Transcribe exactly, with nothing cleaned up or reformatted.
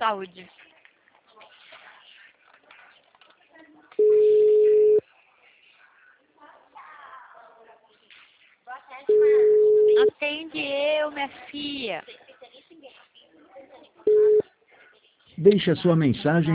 saúde. Atende eu, minha filha. Deixe a sua mensagem